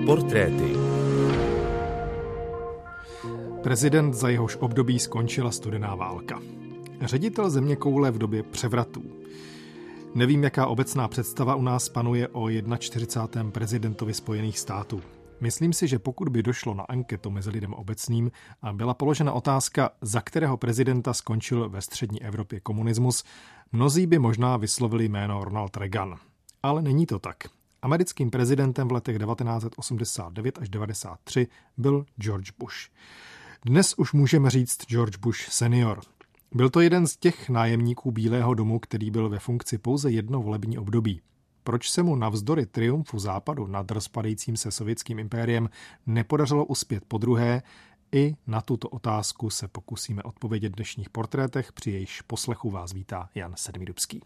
Portréty. Prezident, za jehož období skončila studená válka. Ředitel zeměkoule v době převratů. Nevím, jaká obecná představa u nás panuje o 41. prezidentovi Spojených států. Myslím si, že pokud by došlo na anketu mezi lidem obecným a byla položena otázka, za kterého prezidenta skončil ve střední Evropě komunismus, mnozí by možná vyslovili jméno Ronald Reagan. Ale není to tak. Americkým prezidentem v letech 1989 až 1993 byl George Bush. Dnes už můžeme říct George Bush senior. Byl to jeden z těch nájemníků Bílého domu, který byl ve funkci pouze jedno volební období. Proč se mu navzdory triumfu Západu nad rozpadajícím se sovětským impériem nepodařilo uspět podruhé? I na tuto otázku se pokusíme odpovědět v dnešních portrétech, při jejichž poslechu vás vítá Jan Sedmidubský.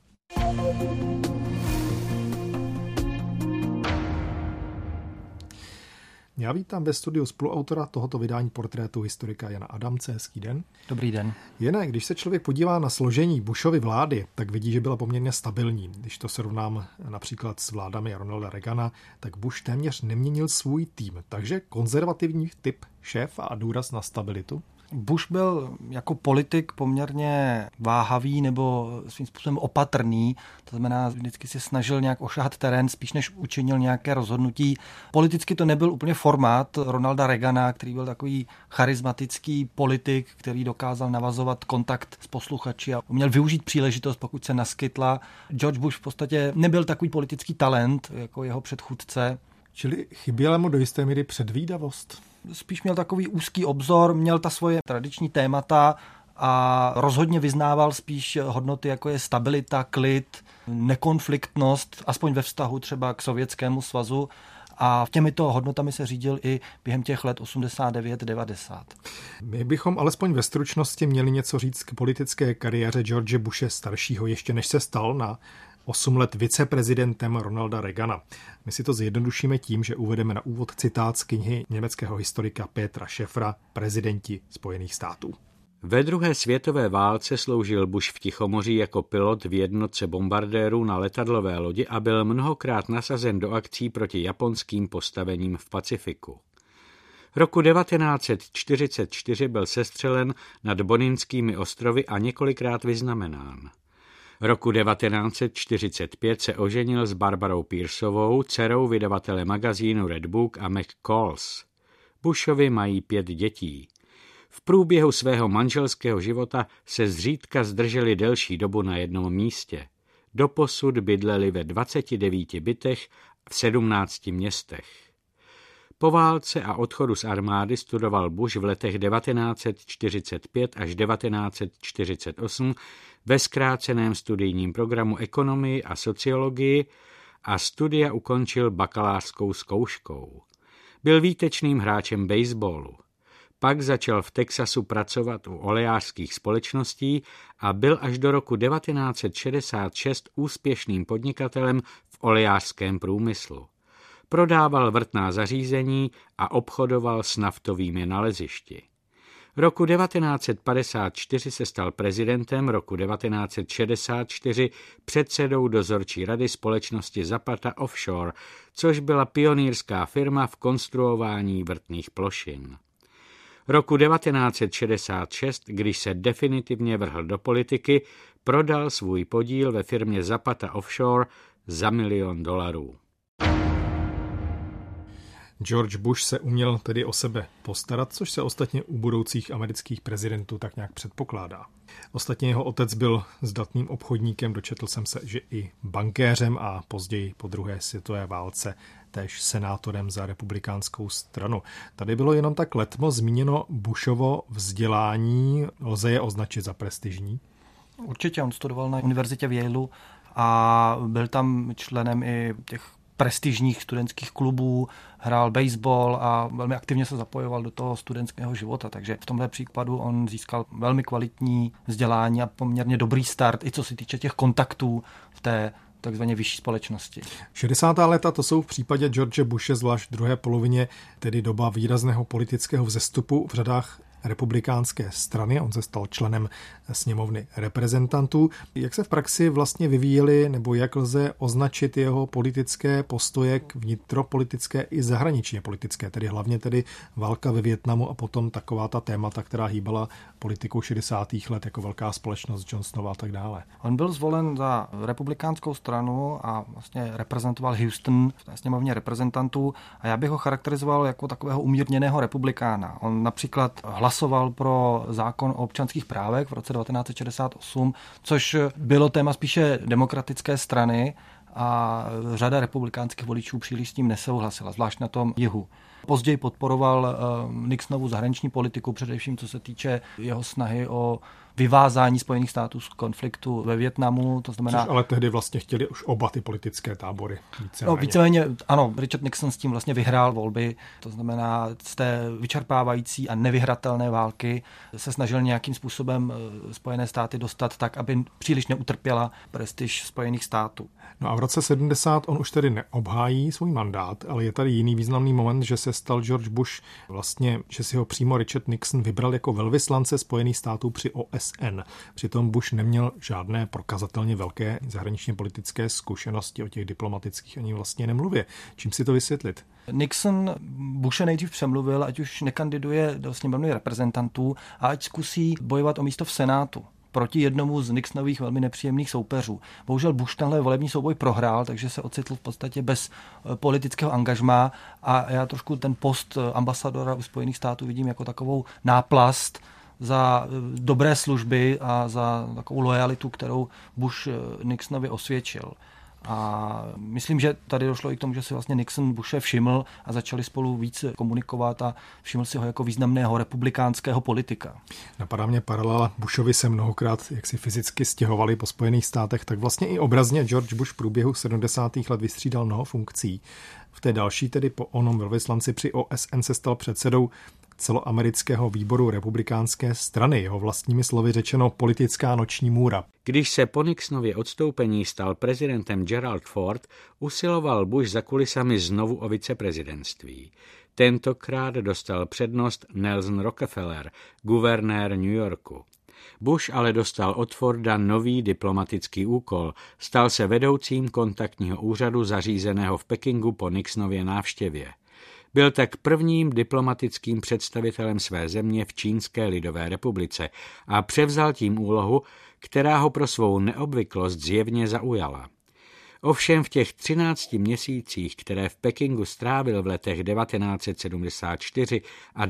Já vítám ve studiu spoluautora tohoto vydání portrétu historika Jana Adamce. Hezký den. Dobrý den. Jene, když se člověk podívá na složení Bushovy vlády, tak vidí, že byla poměrně stabilní. Když to srovnám například s vládami Ronalda Reagana, tak Bush téměř neměnil svůj tým. Takže konzervativní typ šéfa a důraz na stabilitu. Bush byl jako politik poměrně váhavý nebo svým způsobem opatrný, to znamená, vždycky se snažil nějak ošahat terén, spíš než učinil nějaké rozhodnutí. Politicky to nebyl úplně formát Ronalda Reagana, který byl takový charismatický politik, který dokázal navazovat kontakt s posluchači a uměl využít příležitost, pokud se naskytla. George Bush v podstatě nebyl takový politický talent jako jeho předchůdce. Čili chyběla mu do jisté míry předvídavost? Spíš měl takový úzký obzor, měl ta svoje tradiční témata a rozhodně vyznával spíš hodnoty, jako je stabilita, klid, nekonfliktnost, aspoň ve vztahu třeba k Sovětskému svazu. A těmito hodnotami se řídil i během těch let 89-90. My bychom alespoň ve stručnosti měli něco říct k politické kariéře George Bushe staršího, ještě než se stal na 8 let viceprezidentem Ronalda Reagana. My si to zjednodušíme tím, že uvedeme na úvod citát z knihy německého historika Petra Schäffera Prezidenti Spojených států. Ve druhé světové válce sloužil Bush v Tichomoří jako pilot v jednotce bombardérů na letadlové lodi a byl mnohokrát nasazen do akcí proti japonským postavením v Pacifiku. Roku 1944 byl sestřelen nad Boninskými ostrovy a několikrát vyznamenán. Roku 1945 se oženil s Barbarou Pierceovou, dcerou vydavatele magazínu Red Book a McCalls. Bushovi mají 5 dětí. V průběhu svého manželského života se zřídka zdrželi delší dobu na jednom místě. Doposud bydleli ve 29 bytech v 17 městech. Po válce a odchodu z armády studoval Bush v letech 1945 až 1948 ve zkráceném studijním programu ekonomii a sociologii a studia ukončil bakalářskou zkouškou. Byl výtečným hráčem baseballu. Pak začal v Texasu pracovat u olejářských společností a byl až do roku 1966 úspěšným podnikatelem v olejářském průmyslu. Prodával vrtná zařízení a obchodoval s naftovými nalezišti. Roku 1954 se stal prezidentem, roku 1964 předsedou dozorčí rady společnosti Zapata Offshore, což byla pionýrská firma v konstruování vrtných plošin. Roku 1966, když se definitivně vrhl do politiky, prodal svůj podíl ve firmě Zapata Offshore za $1 milion. George Bush se uměl tedy o sebe postarat, což se ostatně u budoucích amerických prezidentů tak nějak předpokládá. Ostatně jeho otec byl zdatným obchodníkem, dočetl jsem se, že i bankéřem a později po druhé světové válce též senátorem za republikánskou stranu. Tady bylo jenom tak letmo zmíněno Bushovo vzdělání, lze je označit za prestižní? Určitě, on studoval na univerzitě v Yaleu a byl tam členem i těch prestižních studentských klubů, hrál baseball a velmi aktivně se zapojoval do toho studentského života, takže v tomhle případu on získal velmi kvalitní vzdělání a poměrně dobrý start, i co se týče těch kontaktů v té takzvaně vyšší společnosti. 60. léta to jsou v případě George Bushe, zvlášť v druhé polovině, tedy doba výrazného politického vzestupu v řadách republikánské strany. On se stal členem sněmovny reprezentantů. Jak se v praxi vlastně vyvíjely, nebo jak lze označit jeho politické postoje k vnitropolitické i zahraničně politické, tedy hlavně tedy válka ve Vietnamu a potom taková ta témata, která hýbala politikou 60. let, jako velká společnost Johnsonova a tak dále. On byl zvolen za republikánskou stranu a vlastně reprezentoval Houston v té sněmovně reprezentantů a já bych ho charakterizoval jako takového umírněného republikána. On například hlasoval pro zákon o občanských právech v roce 1968, což bylo téma spíše demokratické strany a řada republikánských voličů příliš s tím nesouhlasila, zvlášť na tom jihu. Později podporoval Nixonovu zahraniční politiku, především co se týče jeho snahy o vyvázání Spojených států z konfliktu ve Vietnamu, to znamená... Což ale tehdy vlastně chtěli už oba ty politické tábory. Víceméně, ano, Richard Nixon s tím vlastně vyhrál volby, to znamená z té vyčerpávající a nevyhratelné války se snažil nějakým způsobem Spojené státy dostat tak, aby příliš neutrpěla prestiž Spojených států. No a v roce 70 on už tedy neobhájí svůj mandát, ale je tady jiný významný moment, že se stal George Bush vlastně, že si ho přímo Richard Nixon vybral jako velvyslance Spojených států při OSN. Přitom Bush neměl žádné prokazatelně velké zahraničně politické zkušenosti, o těch diplomatických ani vlastně nemluvě. Čím si to vysvětlit? Nixon Bushe nejdřív přemluvil, ať už nekandiduje do sněmovny reprezentantů a ať zkusí bojovat o místo v Senátu proti jednomu z Nixonových velmi nepříjemných soupeřů. Bohužel Bush tenhle volební souboj prohrál, takže se ocitl v podstatě bez politického angažmá a já trošku ten post ambasadora u Spojených států vidím jako takovou náplast za dobré služby a za takovou lojalitu, kterou Bush Nixonovi osvědčil. A myslím, že tady došlo i k tomu, že si vlastně Nixon Bushe všiml a začali spolu víc komunikovat a všiml si ho jako významného republikánského politika. Napadá mě paralela, Bushovi se mnohokrát jaksi fyzicky stěhovali po Spojených státech, tak vlastně i obrazně George Bush v průběhu 70. let vystřídal mnoho funkcí. V té další, tedy po onom velvyslanci při OSN, se stal předsedou celoamerického výboru republikánské strany, jeho vlastními slovy řečeno politická noční můra. Když se po Nixonově odstoupení stal prezidentem Gerald Ford, usiloval Bush za kulisami znovu o viceprezidentství. Tentokrát dostal přednost Nelson Rockefeller, guvernér New Yorku. Bush ale dostal od Forda nový diplomatický úkol. Stal se vedoucím kontaktního úřadu zařízeného v Pekingu po Nixonově návštěvě. Byl tak prvním diplomatickým představitelem své země v Čínské lidové republice a převzal tím úlohu, která ho pro svou neobvyklost zjevně zaujala. Ovšem v těch 13 měsících, které v Pekingu strávil v letech 1974 a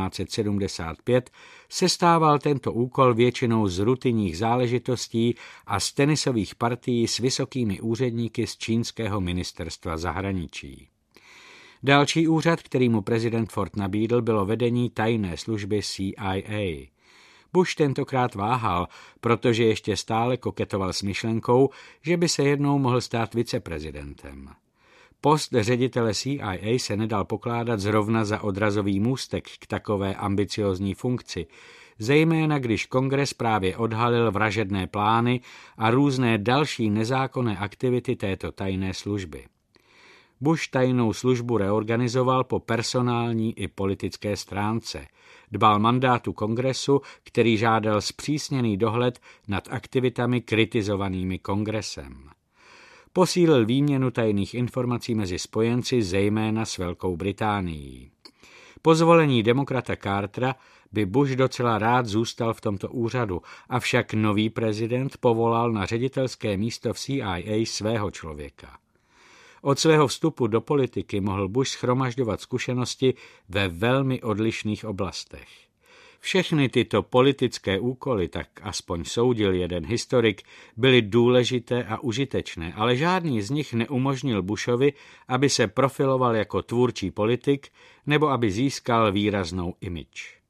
1975, sestával tento úkol většinou z rutinních záležitostí a z tenisových partií s vysokými úředníky z čínského ministerstva zahraničí. Další úřad, který mu prezident Ford nabídl, bylo vedení tajné služby CIA. Bush tentokrát váhal, protože ještě stále koketoval s myšlenkou, že by se jednou mohl stát viceprezidentem. Post ředitele CIA se nedal pokládat zrovna za odrazový můstek k takové ambiciózní funkci, zejména když Kongres právě odhalil vražedné plány a různé další nezákonné aktivity této tajné služby. Bush tajnou službu reorganizoval po personální i politické stránce. Dbal mandátu Kongresu, který žádal zpřísněný dohled nad aktivitami kritizovanými Kongresem. Posílil výměnu tajných informací mezi spojenci, zejména s Velkou Británií. Po zvolení demokrata Cartera by Bush docela rád zůstal v tomto úřadu, avšak nový prezident povolal na ředitelské místo v CIA svého člověka. Od svého vstupu do politiky mohl Bush shromažďovat zkušenosti ve velmi odlišných oblastech. Všechny tyto politické úkoly, tak aspoň soudil jeden historik, byly důležité a užitečné, ale žádný z nich neumožnil Bushovi, aby se profiloval jako tvůrčí politik nebo aby získal výraznou image.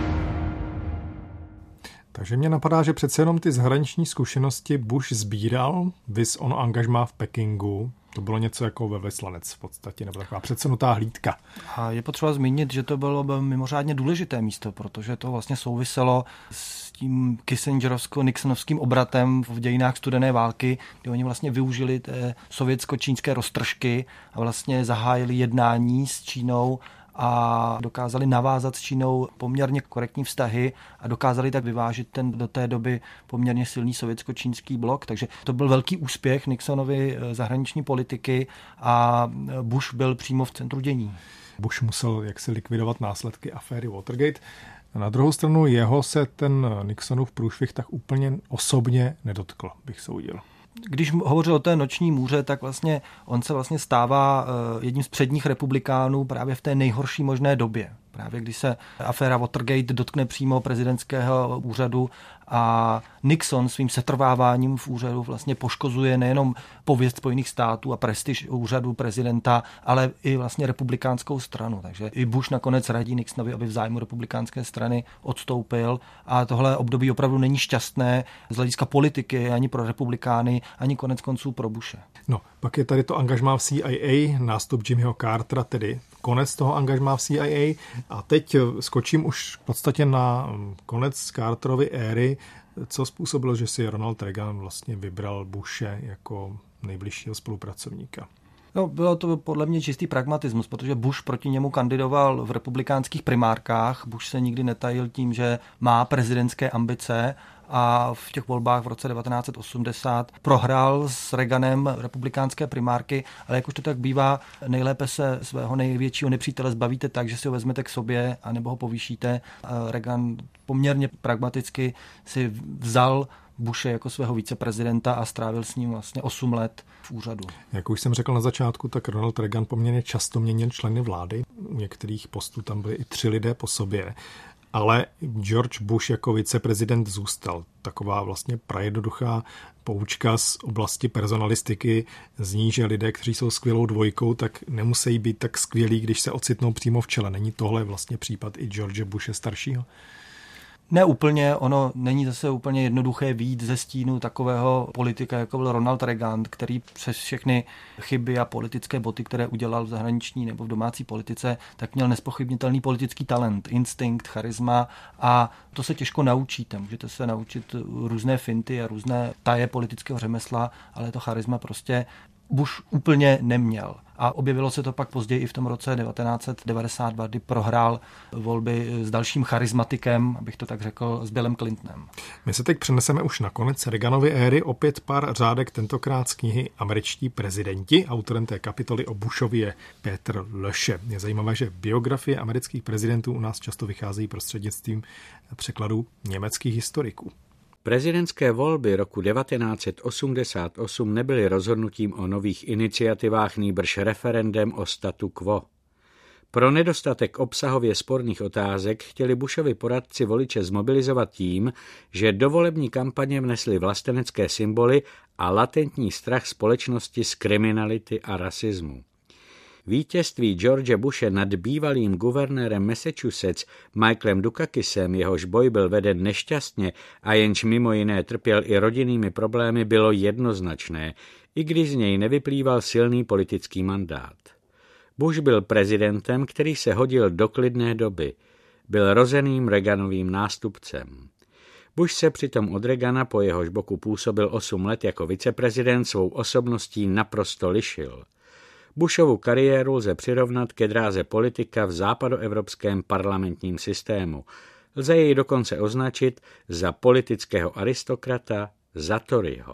Takže mě napadá, že přece jenom ty zahraniční zkušenosti Bush sbíral, vis ono angažmá v Pekingu. To bylo něco jako velvyslanec v podstatě, nebo taková předsunutá hlídka. A je potřeba zmínit, že to bylo mimořádně důležité místo, protože to vlastně souviselo s tím kissingerovsko-nixonovským obratem v dějinách studené války, kdy oni vlastně využili té sovětsko-čínské roztržky a vlastně zahájili jednání s Čínou a dokázali navázat s Čínou poměrně korektní vztahy a dokázali tak vyvážit ten do té doby poměrně silný sovětsko-čínský blok. Takže to byl velký úspěch Nixonovy zahraniční politiky a Bush byl přímo v centru dění. Bush musel jaksi likvidovat následky aféry Watergate. Na druhou stranu jeho se ten Nixonův průšvih tak úplně osobně nedotkl, bych soudil. Když hovořil o té noční můře, tak vlastně on se vlastně stává jedním z předních republikánů právě v té nejhorší možné době. Právě když se aféra Watergate dotkne přímo prezidentského úřadu a Nixon svým setrváváním v úřadu vlastně poškozuje nejenom pověst Spojených států a prestiž úřadu prezidenta, ale i vlastně republikánskou stranu. Takže i Bush nakonec radí Nixonovi, aby v zájmu republikánské strany odstoupil a tohle období opravdu není šťastné z hlediska politiky ani pro republikány, ani konec konců pro Bushe. No, pak je tady to angažmá v CIA, nástup Jimmyho Cartera, tedy konec toho angažmá v CIA. A teď skočím už v podstatě na konec Carterovy éry, co způsobilo, že si Ronald Reagan vlastně vybral Bushe jako nejbližšího spolupracovníka. No, bylo to podle mě čistý pragmatismus, protože Bush proti němu kandidoval v republikánských primárkách. Bush se nikdy netajil tím, že má prezidentské ambice a v těch volbách v roce 1980 prohrál s Reaganem republikánské primárky, ale jak už to tak bývá, nejlépe se svého největšího nepřítele zbavíte tak, že si ho vezmete k sobě anebo ho povýšíte. Reagan poměrně pragmaticky si vzal Bushe jako svého viceprezidenta a strávil s ním vlastně 8 let v úřadu. Jak už jsem řekl na začátku, tak Ronald Reagan poměrně často měnil členy vlády. U některých postů tam byli i 3 lidé po sobě. Ale George Bush jako viceprezident zůstal. Taková vlastně prajednoduchá poučka z oblasti personalistiky zní, že lidé, kteří jsou skvělou dvojkou, tak nemusí být tak skvělí, když se ocitnou přímo v čele. Není tohle vlastně případ i George Bushe staršího? Ne úplně, ono není zase úplně jednoduché vyjít ze stínu takového politika, jako byl Ronald Reagan, který přes všechny chyby a politické boty, které udělal v zahraniční nebo v domácí politice, tak měl nespochybnitelný politický talent, instinkt, charisma a to se těžko naučíte. Můžete se naučit různé finty a různé taje politického řemesla, ale to charisma prostě Bush úplně neměl. A objevilo se to pak později i v tom roce 1992, kdy prohrál volby s dalším charismatikem, abych to tak řekl, s Billem Clintonem. My se teď přeneseme už na konec Reaganovy éry, opět pár řádek, tentokrát z knihy Američtí prezidenti. Autorem té kapitoly o Bushovi je Peter Lösche. Je zajímavé, že biografie amerických prezidentů u nás často vycházejí prostřednictvím překladů německých historiků. Prezidentské volby roku 1988 nebyly rozhodnutím o nových iniciativách, nýbrž referendem o statu quo. Pro nedostatek obsahově sporných otázek chtěli Bushovi poradci voliče zmobilizovat tím, že do volební kampaně vnesli vlastenecké symboly a latentní strach společnosti z kriminality a rasismu. Vítězství George Bushe nad bývalým guvernérem Massachusetts Michaelem Dukakisem, jehož boj byl veden nešťastně a jenž mimo jiné trpěl i rodinnými problémy, bylo jednoznačné, i když z něj nevyplýval silný politický mandát. Bush byl prezidentem, který se hodil do klidné doby. Byl rozeným Reaganovým nástupcem. Bush se přitom od Reagana, po jehož boku působil 8 let jako viceprezident, svou osobností naprosto lišil. Bushovu kariéru lze přirovnat ke dráze politika v západoevropském parlamentním systému. Lze jej dokonce označit za politického aristokrata, za Toryho.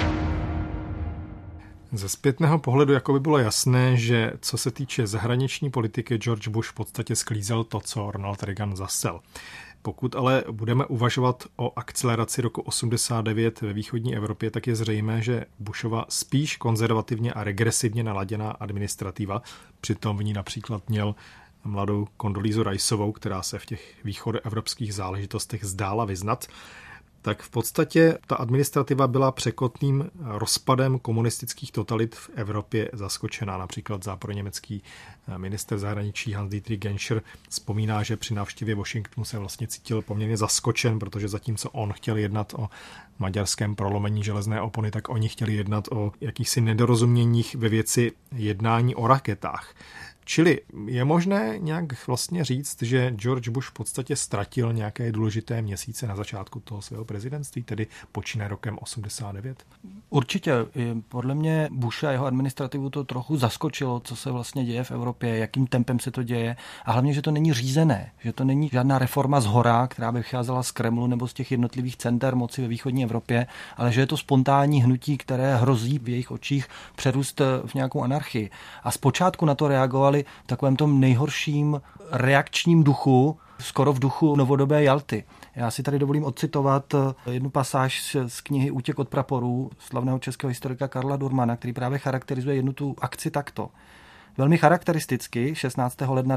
Ze zpětného pohledu jako by bylo jasné, že co se týče zahraniční politiky, George Bush v podstatě sklízel to, co Ronald Reagan zasel. Pokud ale budeme uvažovat o akceleraci roku 89 ve východní Evropě, tak je zřejmé, že Bushova spíš konzervativně a regresivně naladěná administrativa, přitom v ní například měl mladou Condoleezzu Riceovou, která se v těch východoevropských záležitostech zdála vyznat, tak v podstatě ta administrativa byla překotným rozpadem komunistických totalit v Evropě zaskočená. Například západoněmecký ministr zahraničí Hans-Dietrich Genscher vzpomíná, že při návštěvě Washingtonu se vlastně cítil poměrně zaskočen, protože zatímco on chtěl jednat o maďarském prolomení železné opony, tak oni chtěli jednat o jakýchsi nedorozuměních ve věci jednání o raketách. Čili je možné nějak vlastně říct, že George Bush v podstatě ztratil nějaké důležité měsíce na začátku toho svého prezidentství, tedy počínaje rokem 89? Určitě. Podle mě Bushe a jeho administrativu to trochu zaskočilo, co se vlastně děje v Evropě, jakým tempem se to děje a hlavně, že to není řízené, že to není žádná reforma zhora, která by vycházela z Kremlu nebo z těch jednotlivých center moci ve východní Evropě, ale že je to spontánní hnutí, které hrozí v jejich očích přerůst v nějakou anarchii. A zpočátku na to reagovali v takovém tom nejhorším reakčním duchu, skoro v duchu novodobé Jalty. Já si tady dovolím odcitovat jednu pasáž z knihy Útěk od praporů slavného českého historika Karla Durmana, který právě charakterizuje jednu tu akci takto. Velmi charakteristicky 16. ledna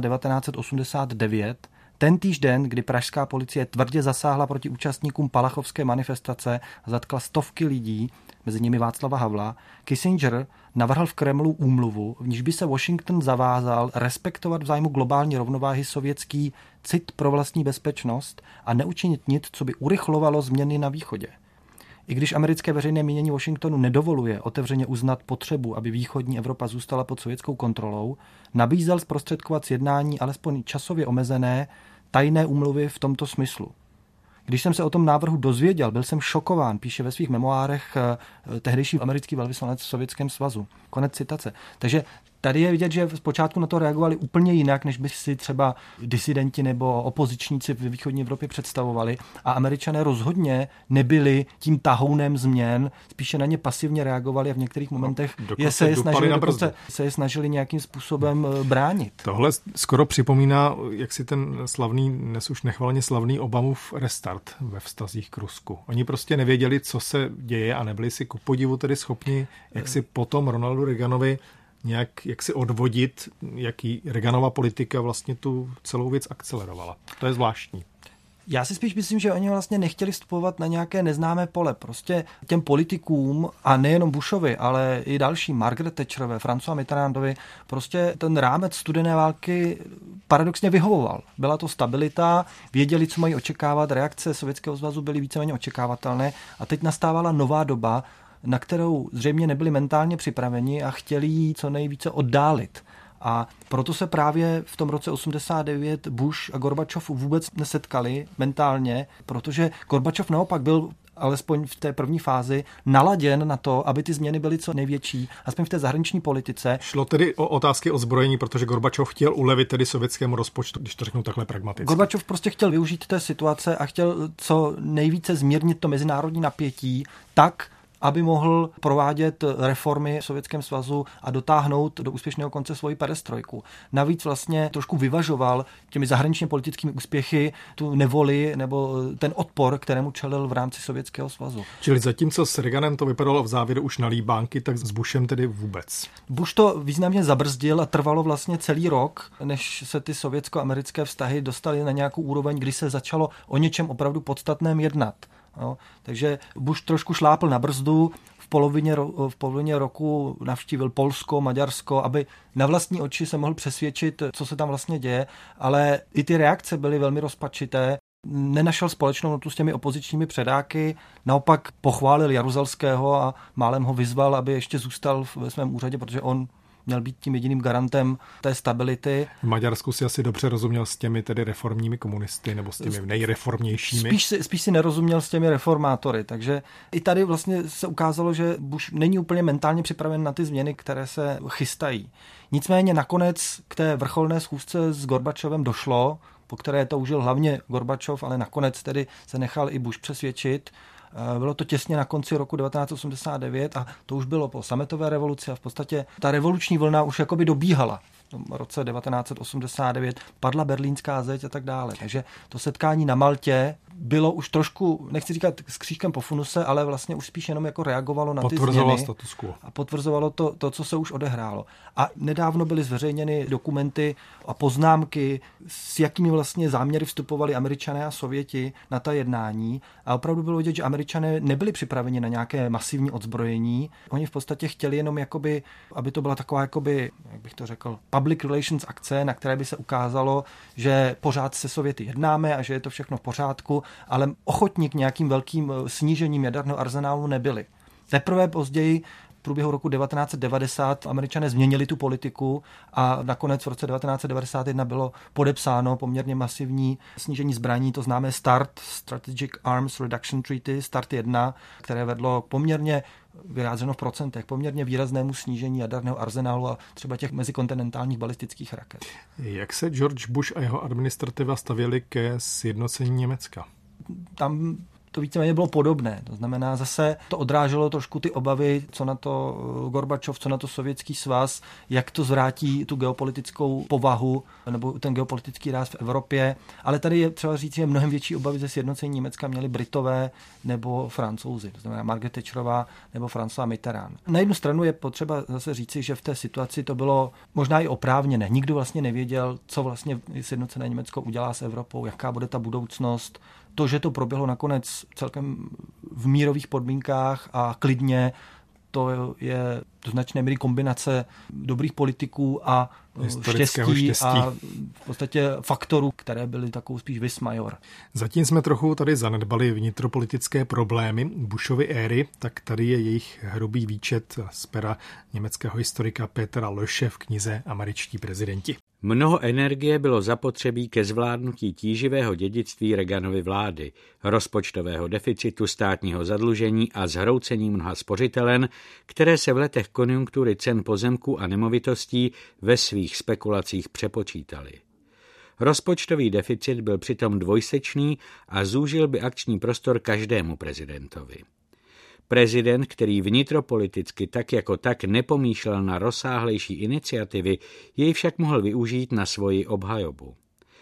1989, tentýž den, kdy pražská policie tvrdě zasáhla proti účastníkům palachovské manifestace a zatkla stovky lidí, mezi nimi Václava Havla, Kissinger navrhl v Kremlu úmluvu, v níž by se Washington zavázal respektovat v zájmu globální rovnováhy sovětský cit pro vlastní bezpečnost a neučinit nic, co by urychlovalo změny na východě. I když americké veřejné mínění Washingtonu nedovoluje otevřeně uznat potřebu, aby východní Evropa zůstala pod sovětskou kontrolou, nabízel zprostředkovat sjednání alespoň časově omezené tajné úmluvy v tomto smyslu. Když jsem se o tom návrhu dozvěděl, byl jsem šokován, píše ve svých memoárech tehdejší americký velvyslanec v Sovětském svazu. Konec citace. Takže tady je vidět, že zpočátku na to reagovali úplně jinak, než by si třeba disidenti nebo opozičníci ve východní Evropě představovali. A Američané rozhodně nebyli tím tahounem změn, spíše na ně pasivně reagovali a v některých momentech se je snažili nějakým způsobem bránit. Tohle skoro připomíná, jak si ten slavný, dnes už nechvalně slavný Obamův restart ve vztazích k Rusku. Oni prostě nevěděli, co se děje a nebyli si ku podivu tedy schopni, jak si potom Ronaldu Reaganovi nějak jak si odvodit, jaký Reaganova politika vlastně tu celou věc akcelerovala. To je zvláštní. Já si spíš myslím, že oni vlastně nechtěli vstupovat na nějaké neznámé pole. Prostě těm politikům, a nejenom Bushovi, ale i další, Margaret Thatcherové, François Mitterrandovi, prostě ten rámec studené války paradoxně vyhovoval. Byla to stabilita, věděli, co mají očekávat, reakce Sovětského svazu byly víceméně očekávatelné a teď nastávala nová doba, na kterou zřejmě nebyli mentálně připraveni a chtěli ji co nejvíce oddálit. A proto se právě v tom roce 89 Bush a Gorbačov vůbec nesetkali mentálně, protože Gorbačov naopak byl alespoň v té první fázi naladěn na to, aby ty změny byly co největší, aspoň v té zahraniční politice. Šlo tedy o otázky ozbrojení, protože Gorbačov chtěl ulevit tedy sovětskému rozpočtu, když to řeknu takhle pragmaticky. Gorbačov prostě chtěl využít té situace a chtěl co nejvíce zmírnit to mezinárodní napětí tak, aby mohl provádět reformy v Sovětském svazu a dotáhnout do úspěšného konce svoji perestrojku. Navíc vlastně trošku vyvažoval těmi zahraničně politickými úspěchy tu nevoli nebo ten odpor, kterému čelil v rámci Sovětského svazu. Čili zatímco s Reaganem to vypadalo v závěru už na líbánky, tak s Bushem tedy vůbec. Bush to významně zabrzdil a trvalo vlastně celý rok, než se ty sovětsko-americké vztahy dostaly na nějakou úroveň, kdy se začalo o něčem opravdu podstatném jednat. No, takže Bush trošku šlápl na brzdu, v polovině roku navštívil Polsko, Maďarsko, aby na vlastní oči se mohl přesvědčit, co se tam vlastně děje, ale i ty reakce byly velmi rozpačité. Nenašel společnou notu s těmi opozičními předáky, naopak pochválil Jaruzelského a málem ho vyzval, aby ještě zůstal ve svém úřadě, protože on měl být tím jediným garantem té stability. V Maďarsku si asi dobře rozuměl s těmi tedy reformními komunisty nebo s těmi nejreformnějšími. Spíš si nerozuměl s těmi reformátory, takže i tady vlastně se ukázalo, že Bush není úplně mentálně připraven na ty změny, které se chystají. Nicméně nakonec k té vrcholné schůzce s Gorbačovem došlo, po které toužil hlavně Gorbačov, ale nakonec tedy se nechal i Bush přesvědčit. Bylo to těsně na konci roku 1989 a to už bylo po sametové revoluci a v podstatě ta revoluční vlna už jakoby dobíhala. V roce 1989 padla berlínská zeď a tak dále. Takže to setkání na Maltě bylo už trošku, nechci říkat s křížkem po funuse, ale vlastně už spíš jenom jako reagovalo na ty změny. Status quo. A potvrzovalo to, co se už odehrálo. A nedávno byly zveřejněny dokumenty a poznámky, s jakými vlastně záměry vstupovali Američané a Sověti na ta jednání. A opravdu bylo vidět, že Američané nebyli připraveni na nějaké masivní odzbrojení. Oni v podstatě chtěli jenom jakoby, aby to byla taková jakoby, jak bych to řekl, public relations akce, na které by se ukázalo, že pořád se Sověty jednáme a že je to všechno v pořádku, ale ochotní k nějakým velkým snížením jaderného arzenálu nebyli. Teprve později průběhu roku 1990 Američané změnili tu politiku a nakonec v roce 1991 bylo podepsáno poměrně masivní snížení zbraní, to známé START, Strategic Arms Reduction Treaty, START 1, které vedlo poměrně vyjádřeno v procentech, poměrně výraznému snížení jaderného arzenálu a třeba těch mezikontinentálních balistických raket. Jak se George Bush a jeho administrativa stavěli ke sjednocení Německa? Tam to víceméně bylo podobné. To znamená, zase to odráželo trošku ty obavy, co na to Gorbačov, co na to Sovětský svaz, jak to zvrátí tu geopolitickou povahu nebo ten geopolitický ráz v Evropě. Ale tady je třeba říct, že mnohem větší obavy ze sjednocení Německa měli Britové nebo Francouzi. To znamená Margaret Thatcherová nebo François Mitterrand. Na jednu stranu je potřeba zase říci, že v té situaci to bylo možná i oprávněné. Nikdo vlastně nevěděl, co vlastně sjednocené Německo udělá s Evropou, jaká bude ta budoucnost. To, že to proběhlo nakonec celkem v mírových podmínkách a klidně, to je do značné míry kombinace dobrých politiků a štěstí a v podstatě faktorů, které byly takovou spíš vis major. Zatím jsme trochu tady zanedbali vnitropolitické problémy Bushovy éry, tak tady je jejich hrubý výčet z pera německého historika Petera Lösche v knize Američtí prezidenti. Mnoho energie bylo zapotřebí ke zvládnutí tíživého dědictví Reaganovy vlády, rozpočtového deficitu, státního zadlužení a zhroucení mnoha spořitelen, které se v letech konjunktury cen pozemků a nemovitostí ve svých spekulacích přepočítaly. Rozpočtový deficit byl přitom dvojsečný a zúžil by akční prostor každému prezidentovi. Prezident, který vnitropoliticky tak jako tak nepomýšlel na rozsáhlejší iniciativy, jej však mohl využít na svoji obhajobu.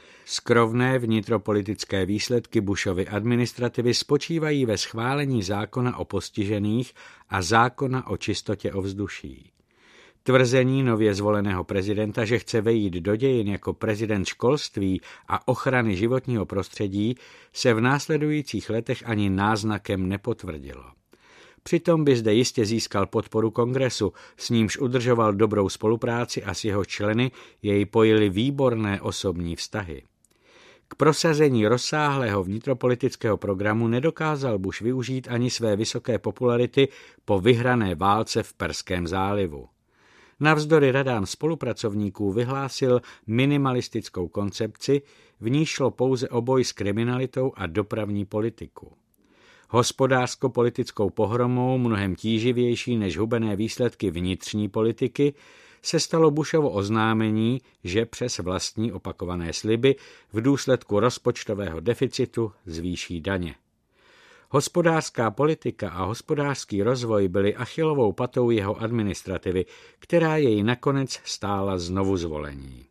Skrovné vnitropolitické výsledky Bushovy administrativy spočívají ve schválení zákona o postižených a zákona o čistotě ovzduší. Tvrzení nově zvoleného prezidenta, že chce vejít do dějin jako prezident školství a ochrany životního prostředí, se v následujících letech ani náznakem nepotvrdilo. Přitom by zde jistě získal podporu kongresu, s nímž udržoval dobrou spolupráci a s jeho členy jej pojily výborné osobní vztahy. K prosazení rozsáhlého vnitropolitického programu nedokázal Bush využít ani své vysoké popularity po vyhrané válce v Perském zálivu. Navzdory radám spolupracovníků vyhlásil minimalistickou koncepci, v níž šlo pouze o boj s kriminalitou a dopravní politiku. Hospodářsko-politickou pohromou, mnohem tíživější než hubené výsledky vnitřní politiky, se stalo Bushovo oznámení, že přes vlastní opakované sliby v důsledku rozpočtového deficitu zvýší daně. Hospodářská politika a hospodářský rozvoj byly Achillovou patou jeho administrativy, která jej nakonec stála znovu zvolení.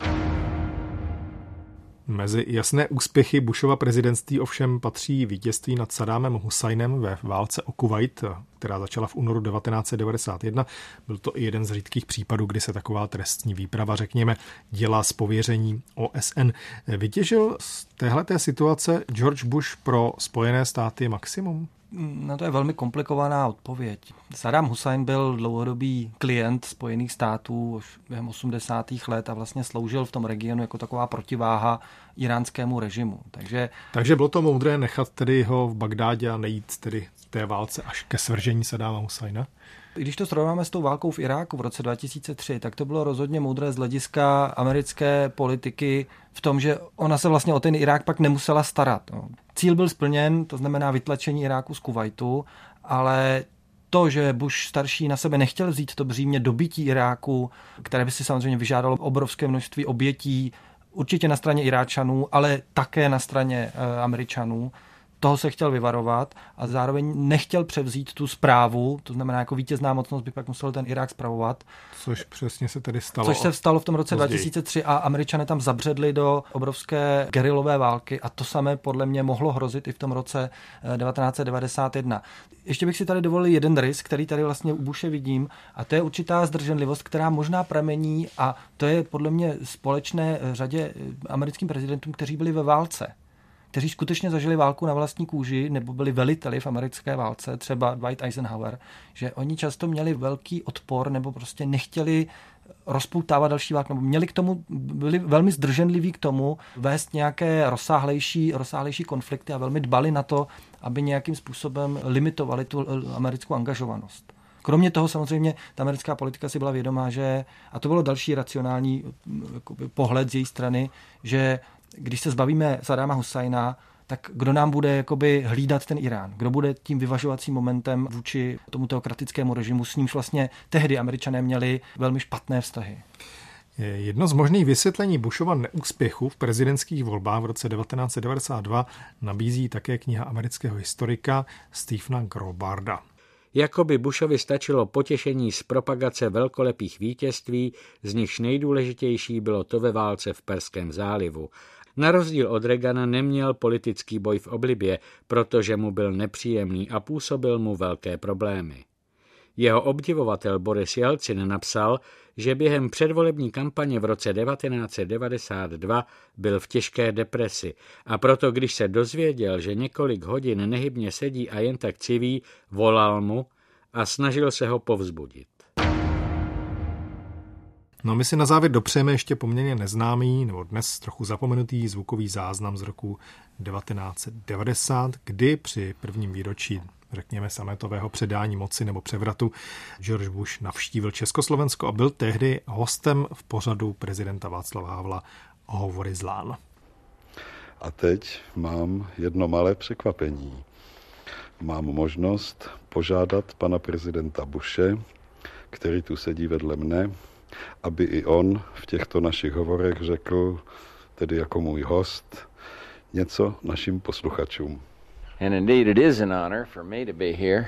Mezi jasné úspěchy Bushova prezidentství ovšem patří vítězství nad Saddámem Husajnem ve válce o Kuvajt, která začala v únoru 1991. Byl to i jeden z řídkých případů, kdy se taková trestní výprava, řekněme, dělá z pověření OSN. Vytěžil z téhleté situace George Bush pro Spojené státy maximum? No to je velmi komplikovaná odpověď. Saddam Husajn byl dlouhodobý klient Spojených států už během 80. let a vlastně sloužil v tom regionu jako taková protiváha iránskému režimu. Takže bylo to moudré nechat tedy ho v Bagdádě a nejít tedy v té válce až ke svržení Saddama Husajna? Když to srovnáme s tou válkou v Iráku v roce 2003, tak to bylo rozhodně moudré z hlediska americké politiky v tom, že ona se vlastně o ten Irák pak nemusela starat. Cíl byl splněn, to znamená vytlačení Iráku z Kuvajtu, ale to, že Bush starší na sebe nechtěl vzít to břímě dobytí Iráku, které by si samozřejmě vyžádalo obrovské množství obětí, určitě na straně Iráčanů, ale také na straně Američanů, toho se chtěl vyvarovat a zároveň nechtěl převzít tu správu, to znamená jako vítězná mocnost by pak musel ten Irák spravovat. Což přesně se tedy stalo. Což se stalo v tom roce 2003 a Američané tam zabředli do obrovské gerilové války a to samé podle mě mohlo hrozit i v tom roce 1991. Ještě bych si tady dovolil jeden rys, který tady vlastně u Bushe vidím a to je určitá zdrženlivost, která možná pramení a to je podle mě společné řadě americkým prezidentům, kteří byli ve válce, kteří skutečně zažili válku na vlastní kůži nebo byli veliteli v americké válce, třeba Dwight Eisenhower, že oni často měli velký odpor nebo prostě nechtěli rozpoutávat další válku, nebo měli k tomu, byli velmi zdrženliví k tomu vést nějaké rozsáhlejší konflikty a velmi dbali na to, aby nějakým způsobem limitovali tu americkou angažovanost. Kromě toho samozřejmě ta americká politika si byla vědomá, že, a to bylo další racionální pohled z její strany, že když se zbavíme Saddáma Husajna, tak kdo nám bude jakoby hlídat ten Irán? Kdo bude tím vyvažovacím momentem vůči tomu teokratickému režimu, s nímž vlastně tehdy Američané měli velmi špatné vztahy? Jedno z možných vysvětlení Bushova neúspěchu v prezidentských volbách v roce 1992 nabízí také kniha amerického historika Stephena Grobarda. Jakoby Bushovi stačilo potěšení z propagace velkolepých vítězství, z nichž nejdůležitější bylo to ve válce v Perském zálivu. Na rozdíl od Reagana neměl politický boj v oblibě, protože mu byl nepříjemný a působil mu velké problémy. Jeho obdivovatel Boris Jelcin napsal, že během předvolební kampaně v roce 1992 byl v těžké depresi a proto, když se dozvěděl, že několik hodin nehybně sedí a jen tak civí, volal mu a snažil se ho povzbudit. No my si na závěr dopřejeme ještě poměrně neznámý, nebo dnes trochu zapomenutý zvukový záznam z roku 1990, kdy při prvním výročí, řekněme, sametového předání moci nebo převratu George Bush navštívil Československo a byl tehdy hostem v pořadu prezidenta Václava Havla Hovory z lán. A teď mám jedno malé překvapení. Mám možnost požádat pana prezidenta Bushe, který tu sedí vedle mne, aby i on v těchto našich hovorech řekl, tedy jako můj host, něco našim posluchačům. And indeed it is an honor for me to be here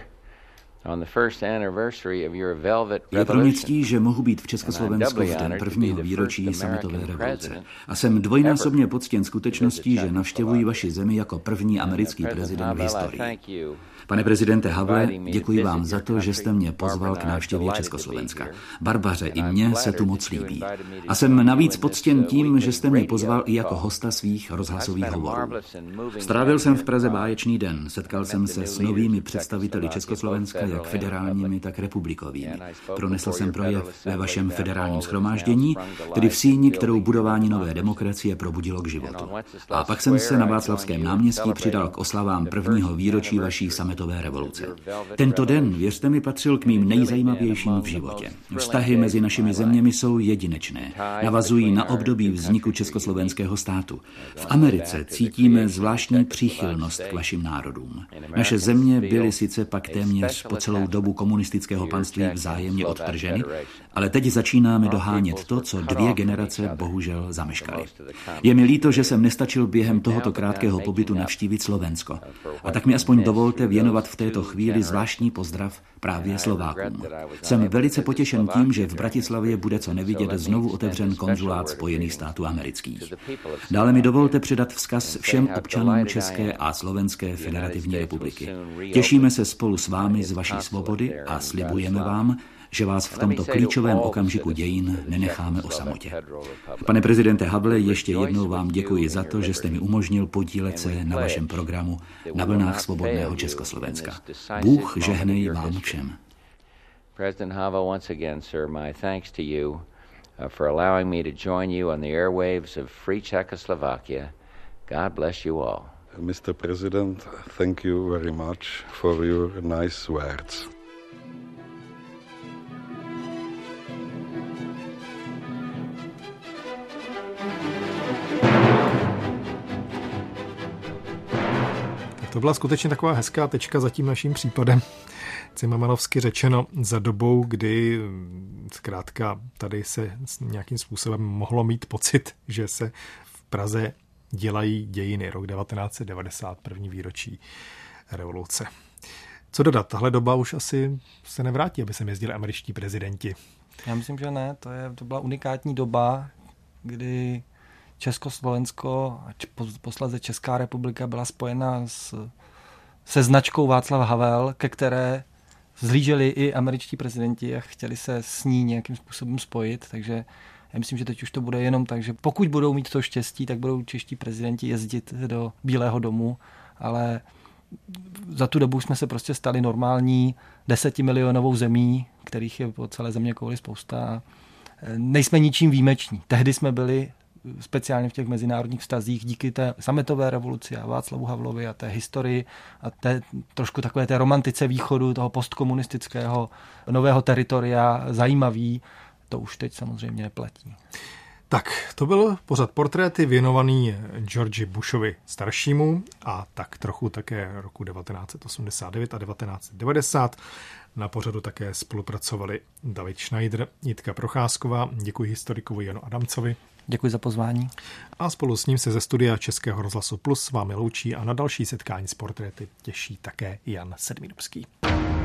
on the first anniversary of your velvet revolution. Je pro mě ctí, že mohu být v Československu v den prvního výročí sametové revoluce. A jsem dvojnásobně poctěn skutečností, že navštěvuji vaši zemi jako první americký prezident v historii. Pane prezidente Havle, děkuji vám za to, že jste mě pozval k návštěvě Československa. Barbaře i mně se tu moc líbí. A jsem navíc poctěn tím, že jste mě pozval i jako hosta svých rozhlasových hovorů. Strávil jsem v Praze báječný den, setkal jsem se s novými představiteli Československa, jak federálními, tak republikovými. Pronesl jsem projev ve vašem federálním shromáždění, tedy v síni, kterou budování nové demokracie probudilo k životu. A pak jsem se na Václavském náměstí přidal k oslavám prvního výročí vaší sametové revoluce. Tento den, věřte mi, patřil k mým nejzajímavějším v životě. Vztahy mezi našimi zeměmi jsou jedinečné. Navazují na období vzniku československého státu. V Americe cítíme zvláštní příchylnost k vašim národům. Naše země byly sice pak téměř po celou dobu komunistického panství vzájemně odtrženy, ale teď začínáme dohánět to, co 2 generace bohužel zameškaly. Je mi líto, že jsem nestačil během tohoto krátkého pobytu navštívit Slovensko. A tak mi aspoň dovolte věnovat v této chvíli zvláštní pozdrav právě Slovákům. Jsem velice potěšen tím, že v Bratislavě bude co nevidět znovu otevřen konzulát Spojených států amerických. Dále mi dovolte předat vzkaz všem občanům České a Slovenské federativní republiky. Těšíme se spolu s vámi z vaší svobody a slibujeme vám, že vás v tomto klíčovém okamžiku dějin nenecháme o samotě. Pane prezidente Havle, ještě jednou vám děkuji za to, že jste mi umožnil podílet se na vašem programu Na vlnách svobodného Československa. Bůh žehnej vám všem. President Havel, once again, sir, my thanks to you for allowing me to join you on the airwaves of free Czechoslovakia. God bless you all. Mr. President, thank you very much for your nice words. To byla skutečně taková hezká tečka za tím naším případem. Cimrmanovsky řečeno za dobou, kdy zkrátka tady se nějakým způsobem mohlo mít pocit, že se v Praze dělají dějiny. Rok 1990, první výročí revoluce. Co dodat? Tahle doba už asi se nevrátí, aby sem jezdili američtí prezidenti. Já myslím, že ne. To byla unikátní doba, kdy Československo a posléze Česká republika byla spojena se značkou Václav Havel, ke které zhlíželi i američtí prezidenti a chtěli se s ní nějakým způsobem spojit, takže já myslím, že teď už to bude jenom tak, že pokud budou mít to štěstí, tak budou čeští prezidenti jezdit do Bílého domu, ale za tu dobu jsme se prostě stali normální 10milionovou zemí, kterých je po celé země kouli spousta. Nejsme ničím výjimeční. Tehdy jsme byli speciálně v těch mezinárodních vztazích díky té sametové revoluci a Václavu Havlovi a té historii a trošku takové té romantice východu, toho postkomunistického nového teritoria zajímavý, to už teď samozřejmě neplatí. Tak, to byl pořad Portréty věnovaný Georgi Bushovi staršímu a tak trochu také roku 1989 a 1990. Na pořadu také spolupracovali David Schneider, Jitka Procházková, děkuji historikovi Janu Adamcovi. Děkuji za pozvání. A spolu s ním se ze studia Českého rozhlasu Plus s vámi loučí a na další setkání s Portréty těší také Jan Sedmidubský.